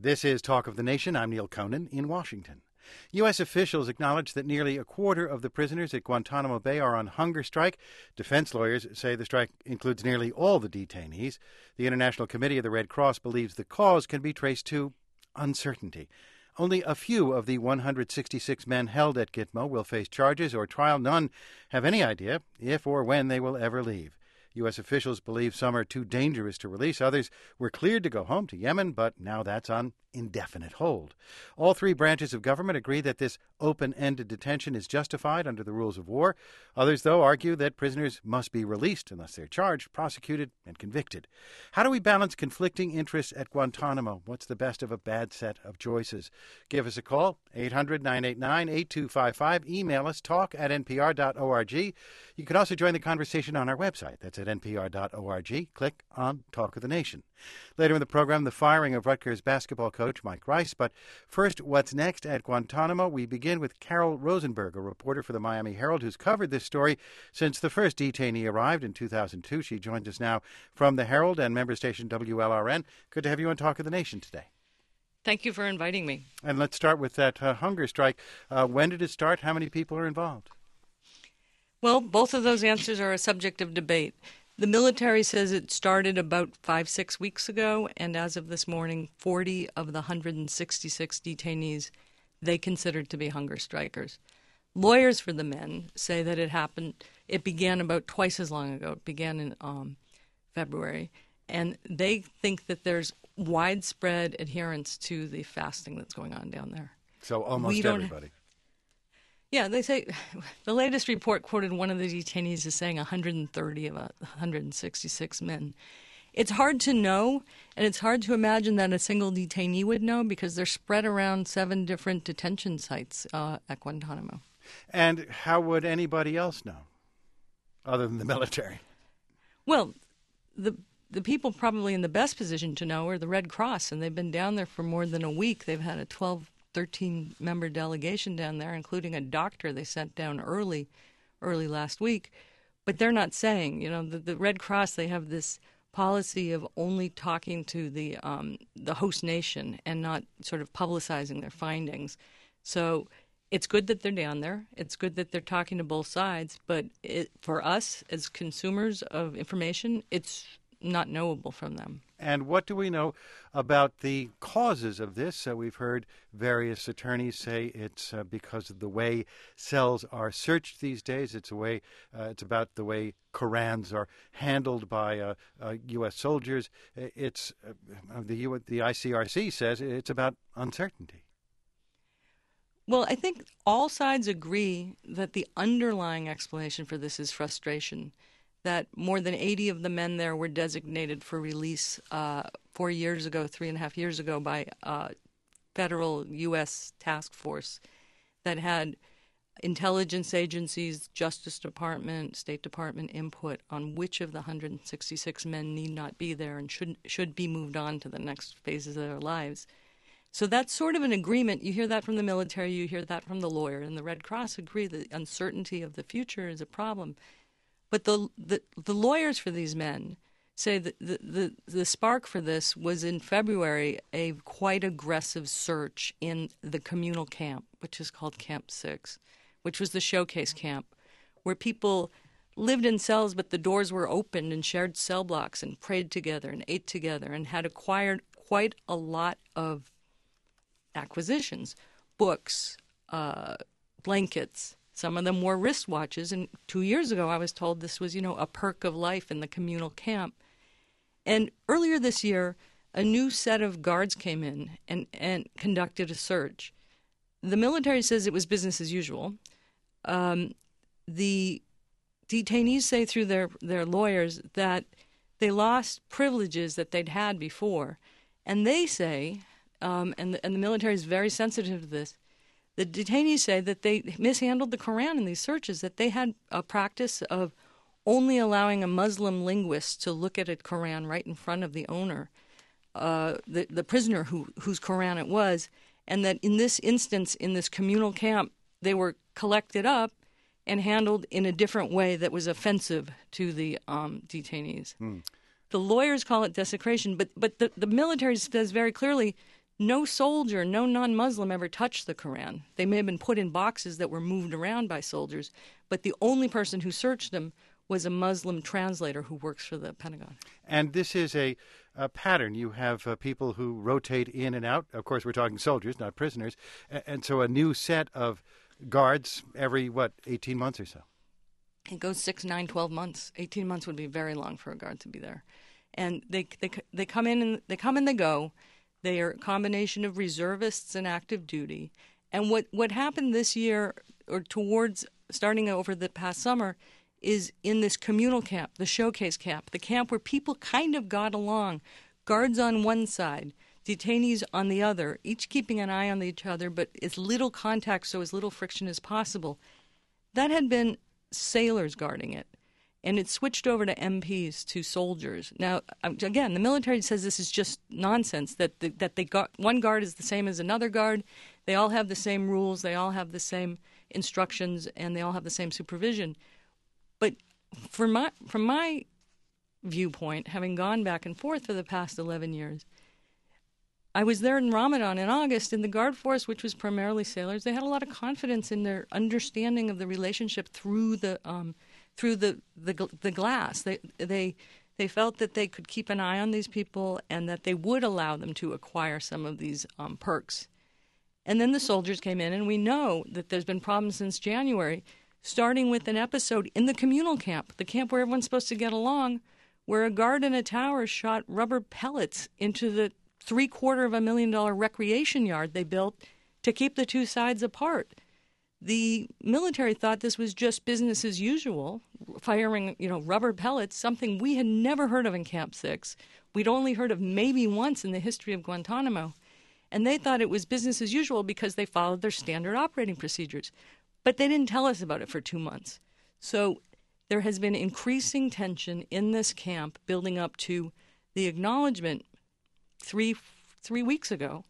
This is Talk of the Nation. I'm Neil Conan in Washington. U.S. officials acknowledge that nearly a quarter of the prisoners at Guantanamo Bay are on hunger strike. Defense lawyers say the strike includes nearly all the detainees. The International Committee of the Red Cross believes the cause can be traced to uncertainty. Only a few of the 166 men held at Gitmo will face charges or trial. None have any idea if or when they will ever leave. U.S. officials believe some are too dangerous to release. Others were cleared to go home to Yemen, but now that's on indefinite hold. All three branches of government agree that this open-ended detention is justified under the rules of war. Others, though, argue that prisoners must be released unless they're charged, prosecuted, and convicted. How do we balance conflicting interests at Guantanamo? What's the best of a bad set of choices? Give us a call, 800-989-8255. Email us, talk@npr.org. You can also join the conversation on our website. That's at npr.org. Click on Talk of the Nation. Later in the program, the firing of Rutgers basketball coach Mike Rice. But first, what's next at Guantanamo? We begin with Carol Rosenberg, a reporter for the Miami Herald, who's covered this story since the first detainee arrived in 2002. She joins us now from the Herald and member station WLRN. Good to have you on Talk of the Nation today. Thank you for inviting me. And let's start with that hunger strike. When did it start? How many people are involved? Well, both of those answers are a subject of debate. The military says it started about 5-6 weeks ago, and as of this morning, 40 of the 166 detainees they considered to be hunger strikers. Lawyers for the men say that it began about twice as long ago. It began in February, and they think that there's widespread adherence to the fasting that's going on down there. So almost everybody. Yeah, they say the latest report quoted one of the detainees as saying 130 of 166 men. It's hard to know, and it's hard to imagine that a single detainee would know because they're spread around 7 different detention sites at Guantanamo. And how would anybody else know, other than the military? Well, the people probably in the best position to know are the Red Cross, and they've been down there for more than a week. They've had a 13-member delegation down there, including a doctor they sent down early last week. But they're not saying, the Red Cross, they have this policy of only talking to the host nation and not sort of publicizing their findings. So it's good that they're down there. It's good that they're talking to both sides. But for us as consumers of information, it's not knowable from them. And what do we know about the causes of this? We've heard various attorneys say it's because of the way cells are searched these days. It's about the way Korans are handled by U.S. soldiers. The ICRC says it's about uncertainty. Well, I think all sides agree that the underlying explanation for this is frustration. That more than 80 of the men there were designated for release 4 years ago, 3.5 years ago, by a federal U.S. task force that had intelligence agencies, Justice Department, State Department input on which of the 166 men need not be there and should be moved on to the next phases of their lives. So that's sort of an agreement. You hear that from the military, you hear that from the lawyer, and the Red Cross agree that the uncertainty of the future is a problem. But the lawyers for these men say that the spark for this was in February a quite aggressive search in the communal camp, which is called Camp 6, which was the showcase camp, where people lived in cells but the doors were open and shared cell blocks and prayed together and ate together and had acquired quite a lot of acquisitions, books, blankets. Some of them wore wristwatches, and 2 years ago I was told this was, a perk of life in the communal camp. And earlier this year, a new set of guards came in and conducted a search. The military says it was business as usual. The detainees say through their lawyers that they lost privileges that they'd had before. And they say, and the military is very sensitive to this, the detainees say that they mishandled the Quran in these searches, that they had a practice of only allowing a Muslim linguist to look at a Quran right in front of the owner, the prisoner whose Quran it was, and that in this instance, in this communal camp, they were collected up and handled in a different way that was offensive to the detainees. The lawyers call it desecration, but the military says very clearly, no soldier, no non-Muslim ever touched the Quran. They may have been put in boxes that were moved around by soldiers, but the only person who searched them was a Muslim translator who works for the Pentagon. And this is a pattern. You have people who rotate in and out. Of course, we're talking soldiers, not prisoners. And so a new set of guards every, 18 months or so? It goes 6, 9, 12 months. 18 months would be very long for a guard to be there. And they come in and they go. They are a combination of reservists and active duty. And what happened this year, or towards starting over the past summer, is in this communal camp, the showcase camp, the camp where people kind of got along, guards on one side, detainees on the other, each keeping an eye on each other, but as little contact, so as little friction as possible. That had been sailors guarding it, and it switched over to MPs, to soldiers. Now, again, the military says this is just nonsense, that one guard is the same as another guard. They all have the same rules, they all have the same instructions, and they all have the same supervision. But from my viewpoint, having gone back and forth for the past 11 years, I was there in Ramadan in August, and the guard force, which was primarily sailors, they had a lot of confidence in their understanding of the relationship through the glass. They felt that they could keep an eye on these people and that they would allow them to acquire some of these perks. And then the soldiers came in, and we know that there's been problems since January, starting with an episode in the communal camp, the camp where everyone's supposed to get along, where a guard in a tower shot rubber pellets into the $750,000 recreation yard they built to keep the two sides apart. The military thought this was just business as usual, firing, rubber pellets, something we had never heard of in Camp 6. We'd only heard of maybe once in the history of Guantanamo. And they thought it was business as usual because they followed their standard operating procedures. But they didn't tell us about it for 2 months. So there has been increasing tension in this camp building up to the acknowledgement three weeks ago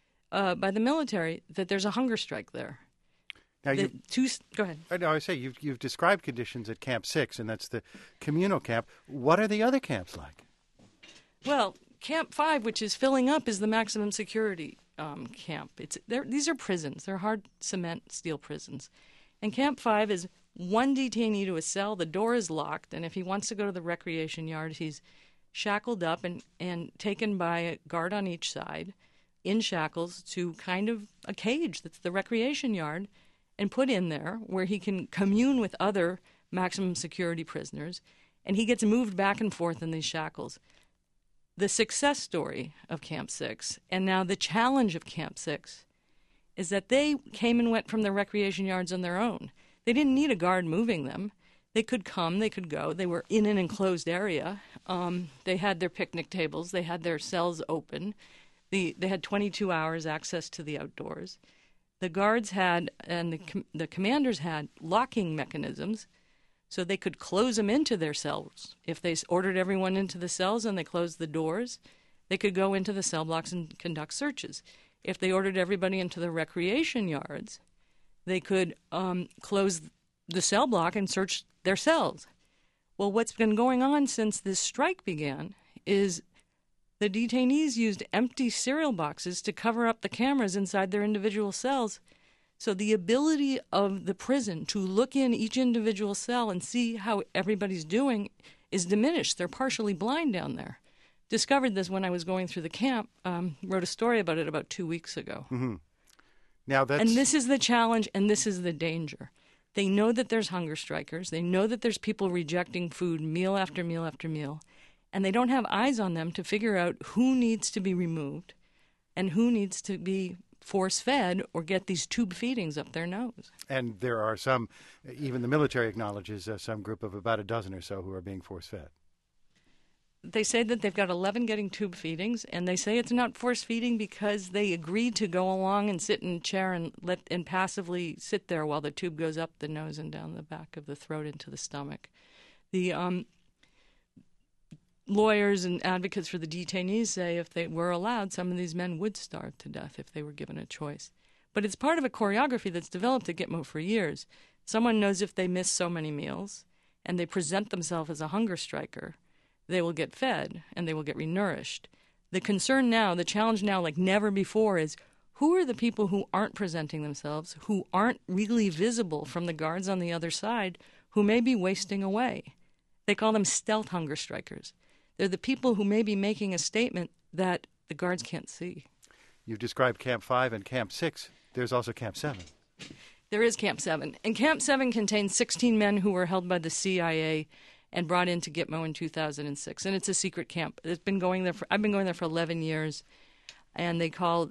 by the military that there's a hunger strike there. Now go ahead. I say you've described conditions at Camp 6, and that's the communal camp. What are the other camps like? Well, Camp 5, which is filling up, is the maximum security camp. These are prisons. They're hard cement steel prisons. And Camp 5 is one detainee to a cell. The door is locked, and if he wants to go to the recreation yard, he's shackled up and taken by a guard on each side in shackles to kind of a cage that's the recreation yard and put in there where he can commune with other maximum security prisoners, and he gets moved back and forth in these shackles. The success story of Camp 6, and now the challenge of Camp 6, is that they came and went from the recreation yards on their own. They didn't need a guard moving them. They could come, they could go. They were in an enclosed area. They had their picnic tables. They had their cells open. They had 22 hours access to the outdoors. The guards had, and the commanders had, locking mechanisms, so they could close them into their cells. If they ordered everyone into the cells and they closed the doors, they could go into the cell blocks and conduct searches. If they ordered everybody into the recreation yards, they could close the cell block and search their cells. Well, what's been going on since this strike began is the detainees used empty cereal boxes to cover up the cameras inside their individual cells. So the ability of the prison to look in each individual cell and see how everybody's doing is diminished. They're partially blind down there. Discovered this when I was going through the camp, wrote a story about it about 2 weeks ago. Mm-hmm. And this is the challenge, and this is the danger. They know that there's hunger strikers. They know that there's people rejecting food meal after meal after meal. And they don't have eyes on them to figure out who needs to be removed and who needs to be force-fed or get these tube feedings up their nose. And there are some, even the military acknowledges some group of about a dozen or so who are being force-fed. They say that they've got 11 getting tube feedings, and they say it's not force-feeding because they agreed to go along and sit in a chair and passively sit there while the tube goes up the nose and down the back of the throat into the stomach. The lawyers and advocates for the detainees say if they were allowed, some of these men would starve to death if they were given a choice. But it's part of a choreography that's developed at Gitmo for years. Someone knows if they miss so many meals and they present themselves as a hunger striker, they will get fed and they will get renourished. The concern now, the challenge now, like never before, is who are the people who aren't presenting themselves, who aren't really visible from the guards on the other side, who may be wasting away. They call them stealth hunger strikers. They're the people who may be making a statement that the guards can't see. You've described Camp 5 and Camp 6. There's also Camp 7. There is Camp 7. And Camp 7 contains 16 men who were held by the CIA and brought into Gitmo in 2006. And it's a secret camp. I've been going there for 11 years. And they call,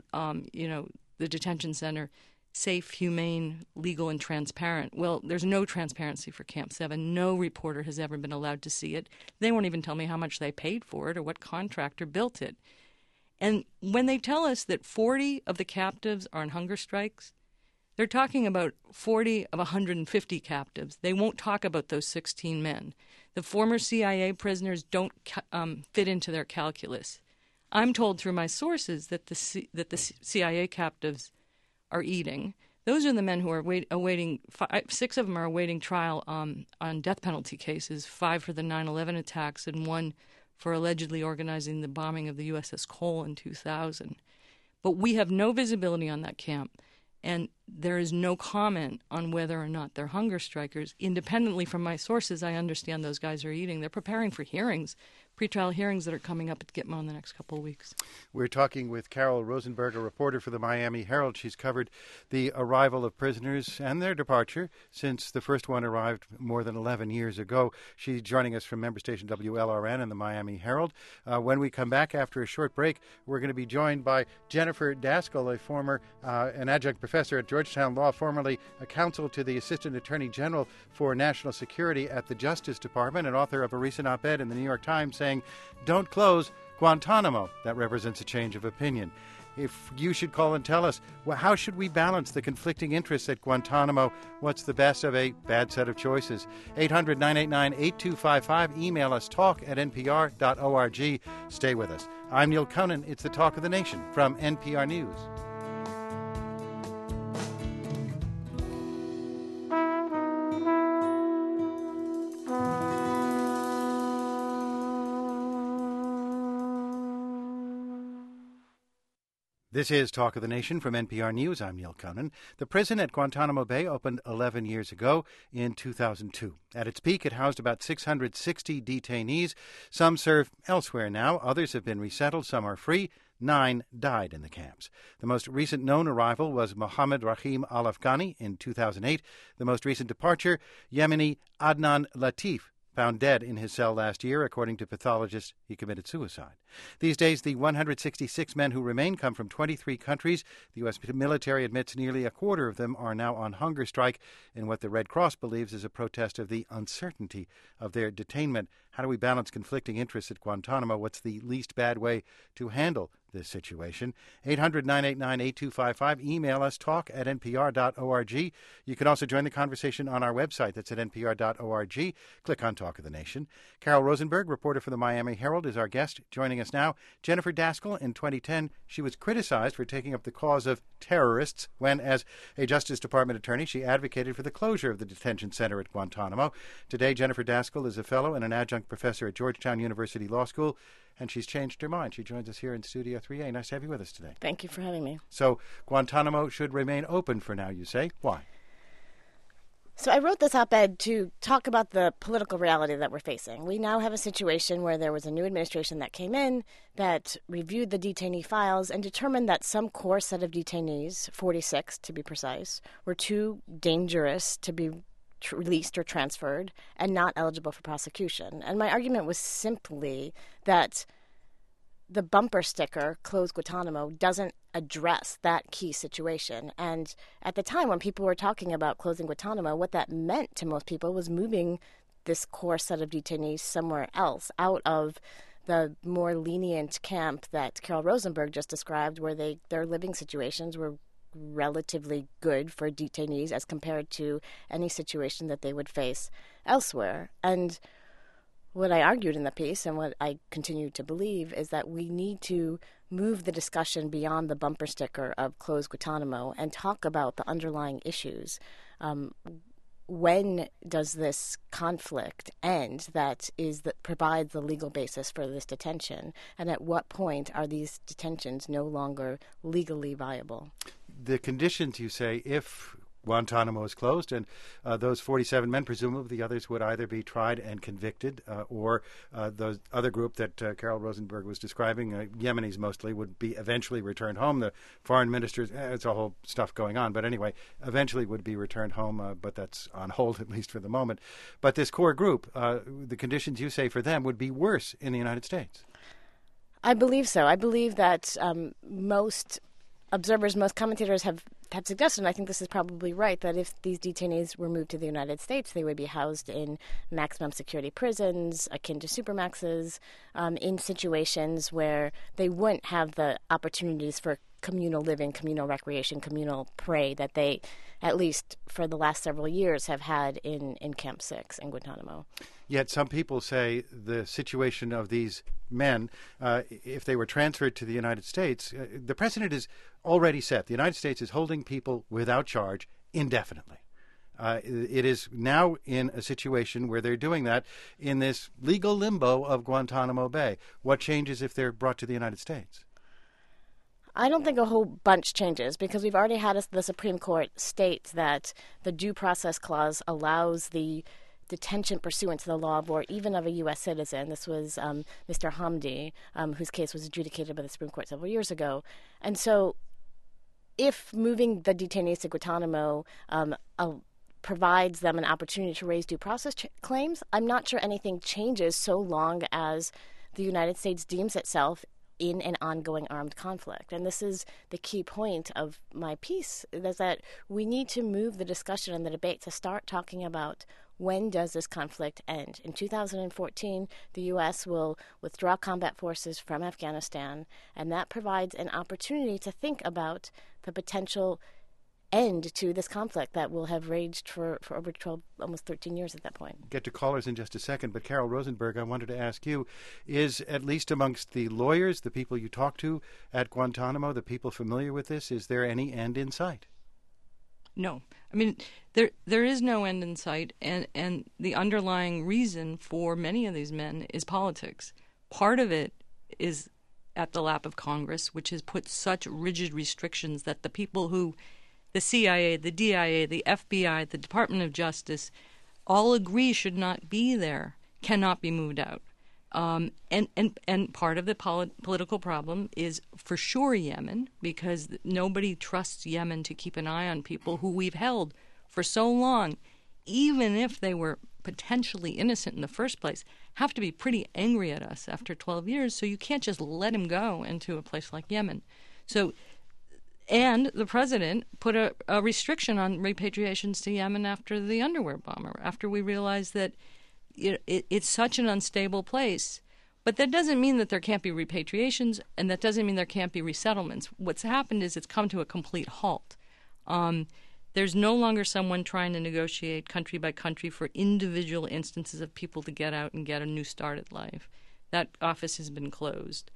the detention center safe, humane, legal, and transparent. Well, there's no transparency for Camp 7. No reporter has ever been allowed to see it. They won't even tell me how much they paid for it or what contractor built it. And when they tell us that 40 of the captives are on hunger strikes, they're talking about 40 of 150 captives. They won't talk about those 16 men. The former CIA prisoners don't fit into their calculus. I'm told through my sources that the CIA captives are eating. Those are the men who are awaiting. 6 of them are awaiting trial on death penalty cases. 5 for the 9/11 attacks, and 1 for allegedly organizing the bombing of the USS Cole in 2000. But we have no visibility on that camp, and there is no comment on whether or not they're hunger strikers. Independently from my sources, I understand those guys are eating. They're preparing for hearings, pretrial hearings that are coming up at Gitmo in the next couple of weeks. We're talking with Carol Rosenberg, a reporter for the Miami Herald. She's covered the arrival of prisoners and their departure since the first one arrived more than 11 years ago. She's joining us from member station WLRN and the Miami Herald. When we come back after a short break, we're going to be joined by Jennifer Daskal, a former an adjunct professor at Georgetown Law, formerly a counsel to the Assistant Attorney General for National Security at the Justice Department, and author of a recent op-ed in the New York Times saying, "Don't close Guantanamo." That represents a change of opinion. If you should call and tell us, well, how should we balance the conflicting interests at Guantanamo? What's the best of a bad set of choices? 800-989-8255. Email us talk@npr.org. Stay with us. I'm Neil Conan. It's the Talk of the Nation from NPR News. This is Talk of the Nation from NPR News. I'm Neil Conan. The prison at Guantanamo Bay opened 11 years ago in 2002. At its peak, it housed about 660 detainees. Some serve elsewhere now. Others have been resettled. Some are free. 9 died in the camps. The most recent known arrival was Mohammed Rahim al-Afghani in 2008. The most recent departure, Yemeni Adnan Latif, found dead in his cell last year. According to pathologists, he committed suicide. These days, the 166 men who remain come from 23 countries. The U.S. military admits nearly a quarter of them are now on hunger strike in what the Red Cross believes is a protest of the uncertainty of their detainment. How do we balance conflicting interests at Guantanamo? What's the least bad way to handle this situation? 800-989-8255. Email us, talk@npr.org. You can also join the conversation on our website. That's at npr.org. Click on Talk of the Nation. Carol Rosenberg, reporter for the Miami Herald, is our guest. Joining us now, Jennifer Daskal. In 2010, she was criticized for taking up the cause of terrorists when, as a Justice Department attorney, she advocated for the closure of the detention center at Guantanamo. Today, Jennifer Daskal is a fellow and an adjunct professor at Georgetown University Law School, and she's changed her mind. She joins us here in Studio 3A. Nice to have you with us today. Thank you for having me. So Guantanamo should remain open for now, you say. Why? So I wrote this op-ed to talk about the political reality that we're facing. We now have a situation where there was a new administration that came in that reviewed the detainee files and determined that some core set of detainees, 46 to be precise, were too dangerous to be released or transferred and not eligible for prosecution. And my argument was simply that the bumper sticker, Close Guantanamo, doesn't address that key situation. And at the time when people were talking about closing Guantanamo, what that meant to most people was moving this core set of detainees somewhere else, out of the more lenient camp that Carol Rosenberg just described, where their living situations were relatively good for detainees as compared to any situation that they would face elsewhere. And what I argued in the piece, and what I continue to believe, is that we need to move the discussion beyond the bumper sticker of Close Guantanamo and talk about the underlying issues. when does this conflict end that provides the legal basis for this detention, and at what point are these detentions no longer legally viable? The conditions, you say, if Guantanamo is closed, and those 47 men, presumably the others would either be tried and convicted, or the other group that Carol Rosenberg was describing, Yemenis mostly, would be eventually returned home. The foreign ministers, it's a whole stuff going on, but anyway, eventually would be returned home, but that's on hold at least for the moment. But this core group, the conditions you say for them would be worse in the United States. I believe so. I believe that most observers, most commentators have suggested, and I think this is probably right, that if these detainees were moved to the United States, they would be housed in maximum security prisons, akin to supermaxes, in situations where they wouldn't have the opportunities for communal living, communal recreation, communal play that they, at least for the last several years, have had in Camp 6 in Guantanamo. Yet some people say the situation of these men, if they were transferred to the United States, the precedent is already set. The United States is holding people without charge indefinitely. It is now in a situation where they're doing that in this legal limbo of Guantanamo Bay. What changes if they're brought to the United States? I don't think a whole bunch changes, because we've already had the Supreme Court state that the Due Process Clause allows the detention pursuant to the law of war, even of a U.S. citizen. This was Mr. Hamdi, whose case was adjudicated by the Supreme Court several years ago. And so if moving the detainees to Guantanamo provides them an opportunity to raise due process claims, I'm not sure anything changes so long as the United States deems itself in an ongoing armed conflict. And this is the key point of my piece, is that we need to move the discussion and the debate to start talking about when does this conflict end. In 2014, the U.S. will withdraw combat forces from Afghanistan, and that provides an opportunity to think about the potential end to this conflict that will have raged for over 12, almost 13 years at that point. Get to callers in just a second, but Carol Rosenberg, I wanted to ask you, is at least amongst the lawyers, the people you talk to at Guantanamo, the people familiar with this, is there any end in sight? No. I mean, there is no end in sight, and the underlying reason for many of these men is politics. Part of it is at the lap of Congress, which has put such rigid restrictions that the people who, the CIA, the DIA, the FBI, the Department of Justice, all agree should not be there, cannot be moved out. And part of the political problem is for sure Yemen, because nobody trusts Yemen to keep an eye on people who we've held for so long, even if they were potentially innocent in the first place, have to be pretty angry at us after 12 years, so you can't just let him go into a place like Yemen. So, and the president put a restriction on repatriations to Yemen after the underwear bomber, after we realized that it's such an unstable place. But that doesn't mean that there can't be repatriations, and that doesn't mean there can't be resettlements. What's happened is it's come to a complete halt. There's no longer someone trying to negotiate country by country for individual instances of people to get out and get a new start at life. That office has been closed.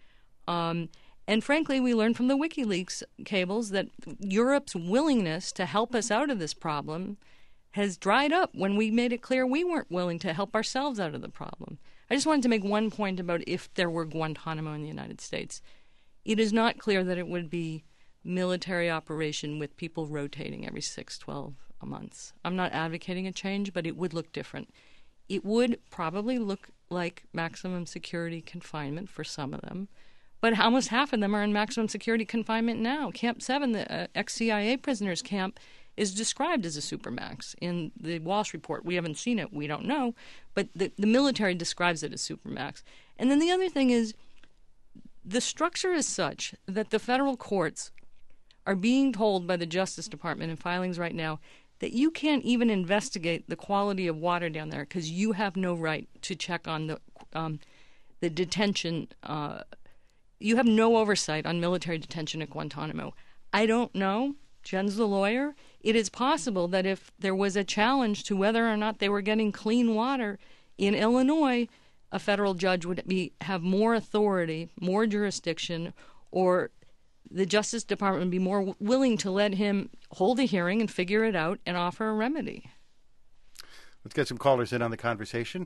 And frankly, we learned from the WikiLeaks cables that Europe's willingness to help us out of this problem has dried up when we made it clear we weren't willing to help ourselves out of the problem. I just wanted to make one point about if there were Guantanamo in the United States. It is not clear that it would be military operation with people rotating every 6-12 months. I'm not advocating a change, but it would look different. It would probably look like maximum security confinement for some of them, but almost half of them are in maximum security confinement now. Camp 7, the ex-CIA prisoners camp, is described as a supermax in the Walsh report. We haven't seen it. We don't know. But the military describes it as supermax. And then the other thing is the structure is such that the federal courts are being told by the Justice Department in filings right now that you can't even investigate the quality of water down there because you have no right to check on the detention. You have no oversight on military detention at Guantanamo. I don't know. Jen's the lawyer. It is possible that if there was a challenge to whether or not they were getting clean water in Illinois, a federal judge would have more authority, more jurisdiction, or the Justice Department would be more willing to let him hold a hearing and figure it out and offer a remedy. Let's get some callers in on the conversation.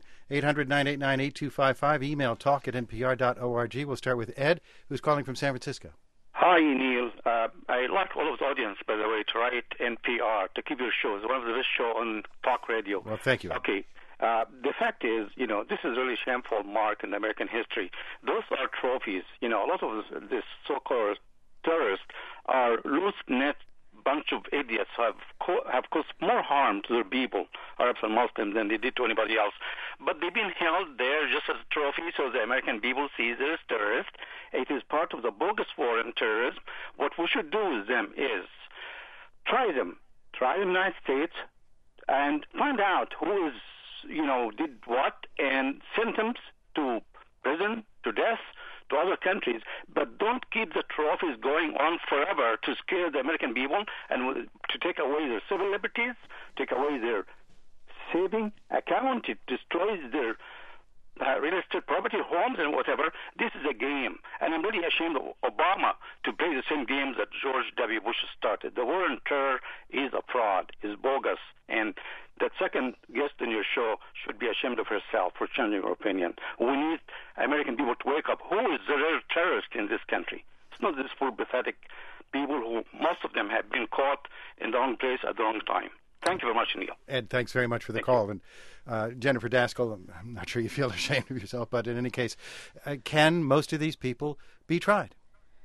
800-989-8255. Email talk@npr.org. We'll start with Ed, who's calling from San Francisco. Hi, Neil. I like all of the audience, by the way, to write NPR, to keep your shows. One of the best shows on talk radio. Well, thank you. Okay. The fact is, this is really a shameful mark in American history. Those are trophies. A lot of this so-called terrorists are loose-knit bunch of idiots who have caused more harm to their people, Arabs and Muslims, than they did to anybody else. But they've been held there just as a trophy, so the American people see them as terrorists. It is part of the bogus war on terrorism. What we should do with them is try them in the United States, and find out who is, did what, and send them to prison, to death, to other countries, but don't keep the trophies going on forever to scare the American people and to take away their civil liberties, take away their saving account. It destroys their real estate property, homes, and whatever. This is a game, and I'm really ashamed of Obama to play the same games that George W. Bush started. The war on terror is a fraud, is bogus, and that second guest in your show should be ashamed of herself for changing her opinion. We need American people to wake up. Who is the real terrorist in this country? It's not these poor, pathetic people who, most of them, have been caught in the wrong place at the wrong time. Thank you very much, Neil. Ed, thanks very much for the call. And Jennifer Daskal, I'm not sure you feel ashamed of yourself, but in any case, can most of these people be tried?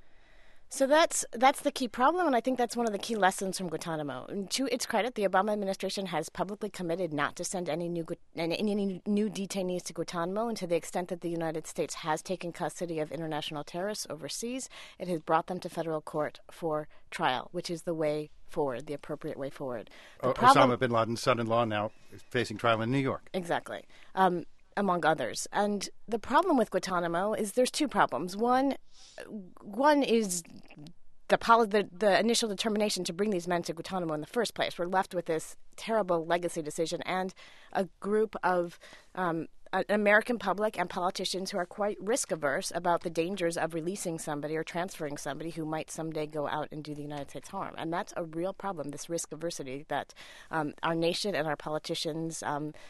So that's the key problem, and I think that's one of the key lessons from Guantanamo. And to its credit, the Obama administration has publicly committed not to send any new detainees to Guantanamo, and to the extent that the United States has taken custody of international terrorists overseas, it has brought them to federal court for trial, which is the way forward, the appropriate way forward. Osama bin Laden's son-in-law now is facing trial in New York. Exactly. Among others. And the problem with Guantanamo is there's two problems. One is the initial determination to bring these men to Guantanamo in the first place. We're left with this terrible legacy decision and a group of an American public and politicians who are quite risk-averse about the dangers of releasing somebody or transferring somebody who might someday go out and do the United States harm. And that's a real problem, this risk-aversity that our nation and our politicians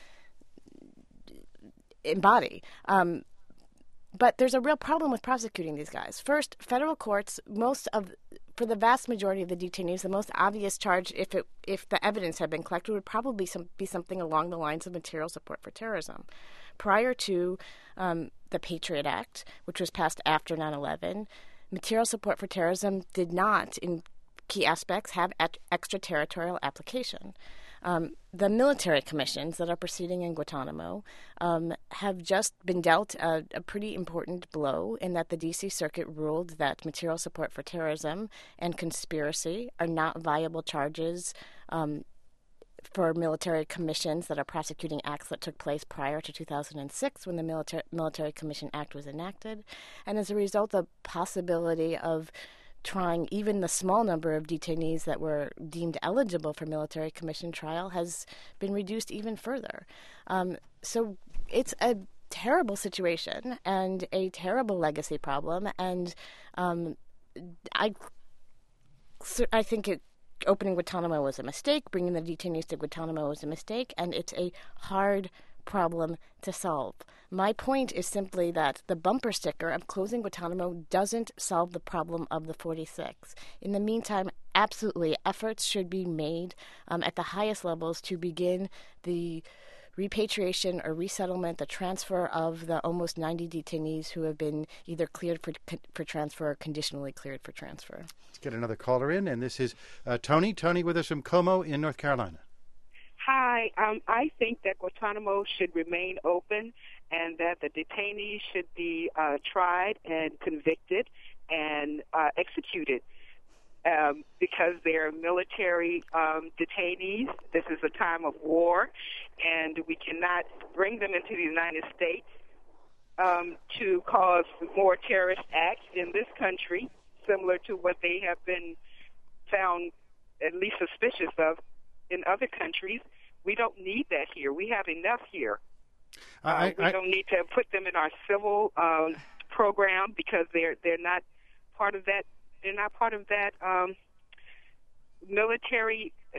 embody. But there's a real problem with prosecuting these guys. First, federal courts, for the vast majority of the detainees, the most obvious charge, if the evidence had been collected, would probably be something along the lines of material support for terrorism. Prior to the Patriot Act, which was passed after 9/11, material support for terrorism did not, in key aspects, have extraterritorial application. The military commissions that are proceeding in Guantanamo have just been dealt a pretty important blow in that the D.C. Circuit ruled that material support for terrorism and conspiracy are not viable charges for military commissions that are prosecuting acts that took place prior to 2006 when the Military Commission Act was enacted. And as a result, the possibility of trying even the small number of detainees that were deemed eligible for military commission trial has been reduced even further. So it's a terrible situation and a terrible legacy problem. And I think opening Guantanamo was a mistake. Bringing the detainees to Guantanamo was a mistake. And it's a hard problem to solve. My point is simply that the bumper sticker of closing Guantanamo doesn't solve the problem of the 46. In the meantime, absolutely, efforts should be made at the highest levels to begin the repatriation or resettlement, the transfer of the almost 90 detainees who have been either cleared for transfer or conditionally cleared for transfer. Let's get another caller in, and this is Tony. Tony with us from Como in North Carolina. Hi. I think that Guantanamo should remain open and that the detainees should be tried and convicted and executed because they're military detainees. This is a time of war, and we cannot bring them into the United States to cause more terrorist acts in this country, similar to what they have been found at least suspicious of in other countries. We don't need that here. We have enough here. We don't need to put them in our civil program because they're not part of that. They're not part of that military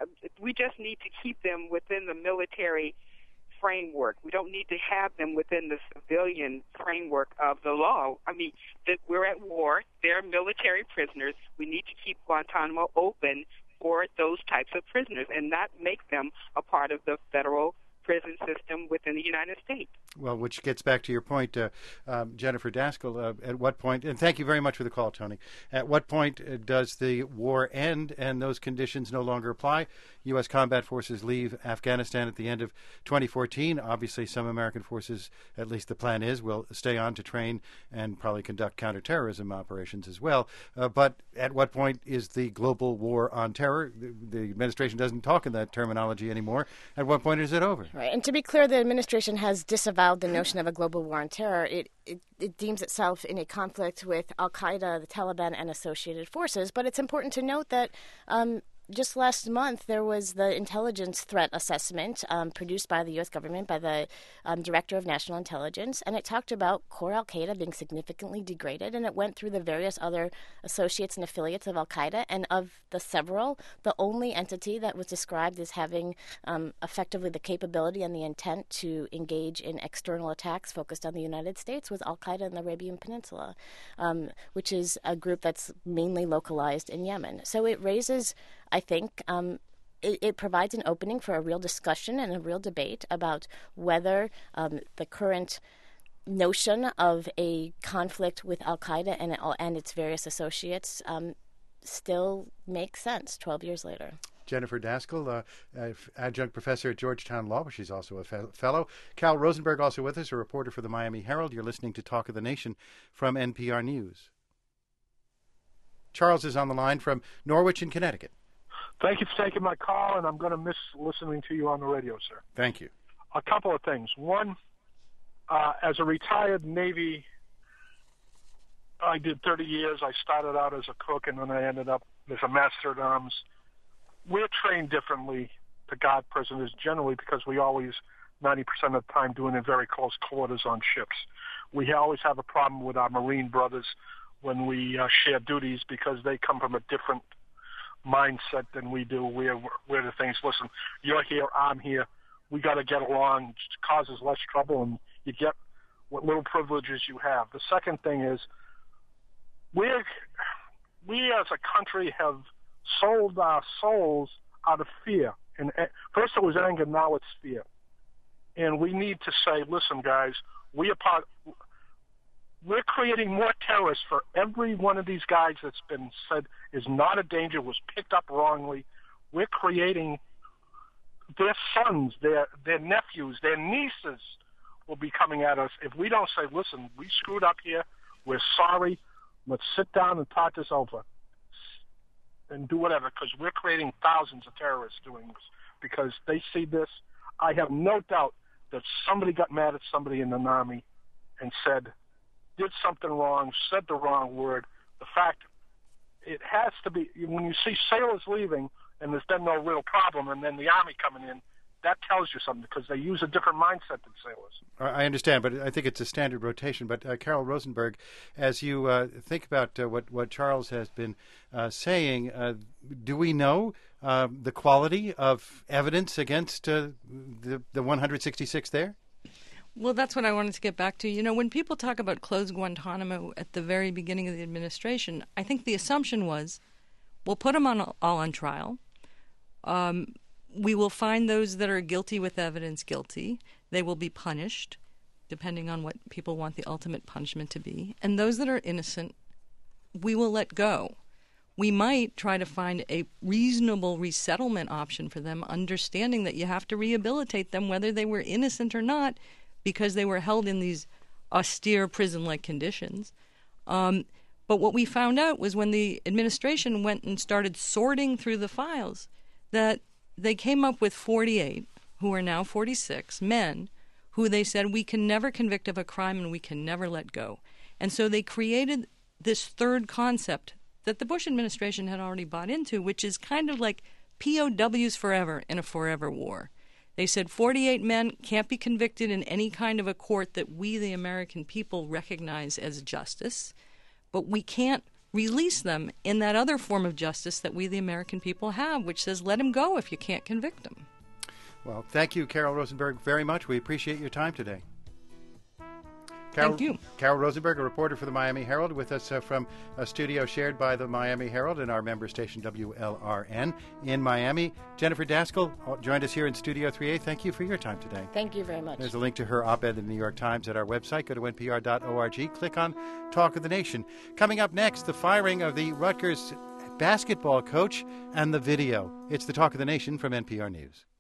we just need to keep them within the military framework. We don't need to have them within the civilian framework of the law. I mean, that we're at war. They're military prisoners. We need to keep Guantanamo open for those types of prisoners and not make them a part of the federal prison system within the United States. Well, which gets back to your point, Jennifer Daskal, at what point, and thank you very much for the call, Tony, at what point does the war end and those conditions no longer apply? U.S. combat forces leave Afghanistan at the end of 2014. Obviously, some American forces, at least the plan is, will stay on to train and probably conduct counterterrorism operations as well. But at what point is the global war on terror? The administration doesn't talk in that terminology anymore. At what point is it over? Right. And to be clear, the administration has disavowed the notion of a global war on terror. It deems itself in a conflict with al-Qaeda, the Taliban, and associated forces. But it's important to note that just last month, there was the intelligence threat assessment produced by the U.S. government, by the Director of National Intelligence, and it talked about core al-Qaeda being significantly degraded, and it went through the various other associates and affiliates of al-Qaeda, and of the several, the only entity that was described as having effectively the capability and the intent to engage in external attacks focused on the United States was al-Qaeda in the Arabian Peninsula, which is a group that's mainly localized in Yemen. So it raises, I think, it provides an opening for a real discussion and a real debate about whether the current notion of a conflict with al-Qaeda and its various associates still makes sense 12 years later. Jennifer Daskal, adjunct professor at Georgetown Law, where she's also a fellow. Cal Rosenberg also with us, a reporter for the Miami Herald. You're listening to Talk of the Nation from NPR News. Charles is on the line from Norwich in Connecticut. Thank you for taking my call, and I'm going to miss listening to you on the radio, sir. Thank you. A couple of things. One, as a retired Navy, I did 30 years. I started out as a cook, and then I ended up as a master at arms. We're trained differently to guard prisoners, generally because we always, 90% of the time, doing it in very close quarters on ships. We always have a problem with our Marine brothers when we share duties because they come from a different mindset than we do. We're the things, listen, you're here, I'm here, we got to get along, it causes less trouble, and you get what little privileges you have. The second thing is, we as a country have sold our souls out of fear. And first it was anger, now it's fear. And we need to say, listen, guys, we're creating more terrorists for every one of these guys that's been said is not a danger, was picked up wrongly. We're creating their sons, their nephews, their nieces will be coming at us if we don't say, listen, we screwed up here, we're sorry, let's sit down and talk this over and do whatever, because we're creating thousands of terrorists doing this because they see this. I have no doubt that somebody got mad at somebody in the Army and did something wrong, said the wrong word. The fact, it has to be, when you see sailors leaving and there's been no real problem and then the Army coming in, that tells you something because they use a different mindset than sailors. I understand, but I think it's a standard rotation. But Carol Rosenberg, as you think about what Charles has been saying, do we know the quality of evidence against the 166 there? Well, that's what I wanted to get back to. You know, when people talk about close Guantanamo at the very beginning of the administration, I think the assumption was, we'll put them all on trial. We will find those that are guilty with evidence guilty. They will be punished, depending on what people want the ultimate punishment to be. And those that are innocent, we will let go. We might try to find a reasonable resettlement option for them, understanding that you have to rehabilitate them whether they were innocent or not, because they were held in these austere prison-like conditions. But what we found out was when the administration went and started sorting through the files, that they came up with 48, who are now 46, men, who they said we can never convict of a crime and we can never let go. And so they created this third concept that the Bush administration had already bought into, which is kind of like POWs forever in a forever war. They said 48 men can't be convicted in any kind of a court that we, the American people, recognize as justice, but we can't release them in that other form of justice that we, the American people, have, which says let him go if you can't convict him. Well, thank you, Carol Rosenberg, very much. We appreciate your time today. Thank you. Carol Rosenberg, a reporter for the Miami Herald, with us from a studio shared by the Miami Herald and our member station WLRN in Miami. Jennifer Daskal joined us here in Studio 3A. Thank you for your time today. Thank you very much. There's a link to her op-ed in the New York Times at our website. Go to npr.org. Click on Talk of the Nation. Coming up next, the firing of the Rutgers basketball coach and the video. It's the Talk of the Nation from NPR News.